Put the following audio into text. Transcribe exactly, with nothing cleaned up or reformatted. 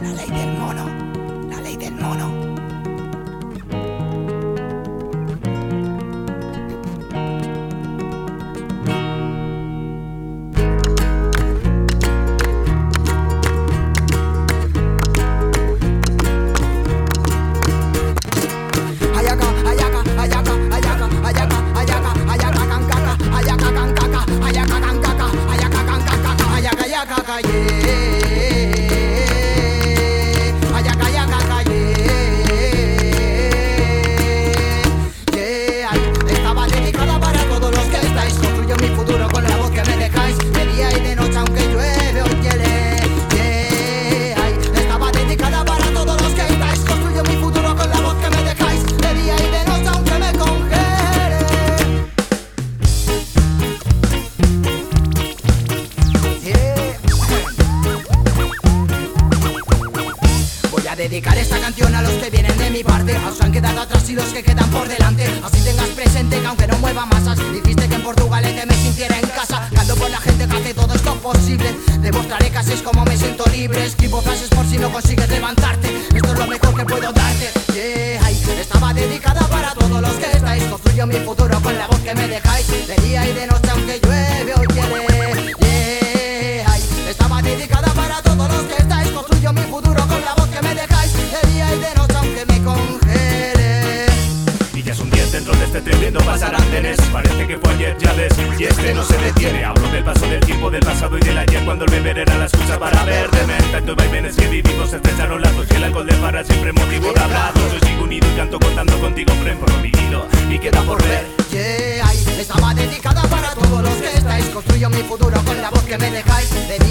La ley del mono, la ley del mono. Dedicar esta canción a los que vienen de mi parte, a los que han quedado atrás y los que quedan por delante. Así tengas presente que aunque no mueva masas, hiciste que en Portugalete me sintiera en casa. Canto por la gente que hace todo esto posible. Demostraré que así es como me siento libre. Escribo frases por si no consigues levantarte. Esto es lo mejor que puedo darte. Yeah, ay, estaba dedicada para todos los que estáis. Construyo mi futuro con la voz que me dejáis. De día y de noche aunque llueve o hiele. Yeah, ay, estaba dedicada para todos los que estáis. Construyo mi futuro con la voz que me dejáis. De día y de noche aunque me congele. Y ya es un día dentro de este tren viendo pasar andenes. Parece que fue ayer, ya ves, y este no se detiene. Hablo del paso del tiempo, del pasado y del ayer, cuando el beber era la excusa para ver de mente. Tantos vaivenes que vivimos se estrecharon lazos y el alcohol de para siempre motivo de hablar. Yo sigo unido y canto contando contigo, prometido y queda por ver. Yeah, ay, estaba dedicada para todos los que estáis. Construyo mi futuro con la voz que me dejáis. De